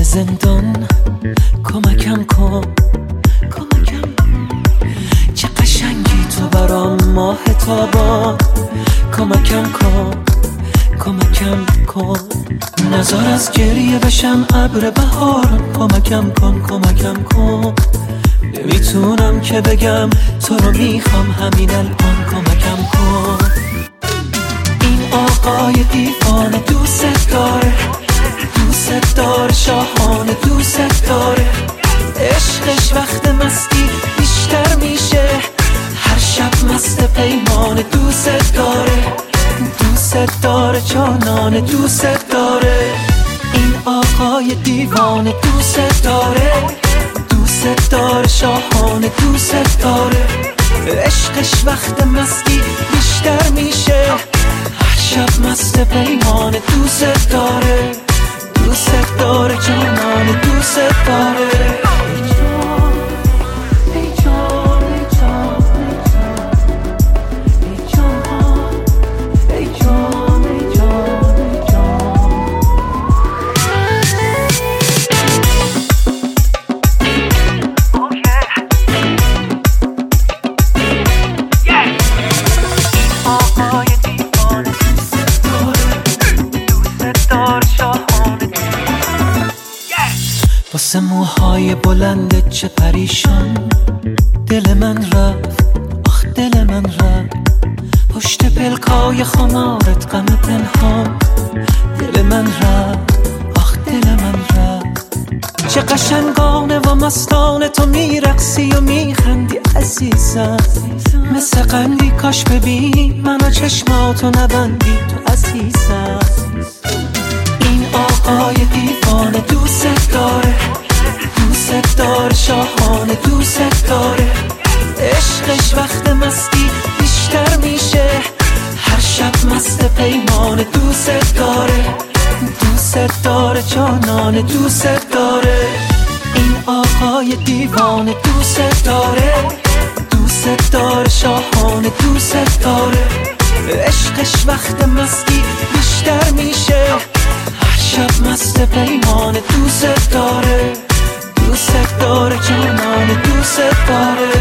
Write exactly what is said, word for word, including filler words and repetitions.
زندان کمکم کن، کمکم کن. چه قشنگی تو برام ماه تابان، کمکم کن، کمکم کن. نزار از گریه بشم ابر بهاران، کمکم کن، کمکم کن. نمیتونم که بگم تو رو میخوام همین الان، کمکم کن. این آقای دیوانه دوست داره، دوست داره، شاهانه دوست داره. عشقش وقت مستی بیشتر میشه، هر شب مست پیمانه دوست داره، دوست داره، جانانه دوست داره. این آقای دیوانه دوست داره، دوست داره، شاهانه دوست داره. عشقش وقت مستی بیشتر میشه، هر شب مست پیمانه دوست داره، دوست داره، جانانه دوست داره. واسه موهای بلند چه پریشان، دل من رفت، آخ دل من رفت. پشت پلکای خمارت غم پنهان، دل من رفت، آخ دل من رفت. چه قشنگانه و مستانه تو میرقصی و میخندی عزیزم، مثل قندی کاش ببینی منو چشماتو نبندی تو عزیزم. این آقای دیوانه دوست داره، دوست داره، شاهانه دوست داره. عشقش وقت مستی بیشتر میشه، هر شب مست پیمانه دوست داره، دوست داره، جانانه دوست داره. این آقای دیوانه دوست داره، دوست داره، شاهانه دوست داره. عشقش وقت مستی بیشتر میشه، هر شب مست پیمانه دوست داره، دوست داره، جانانه دوست داره.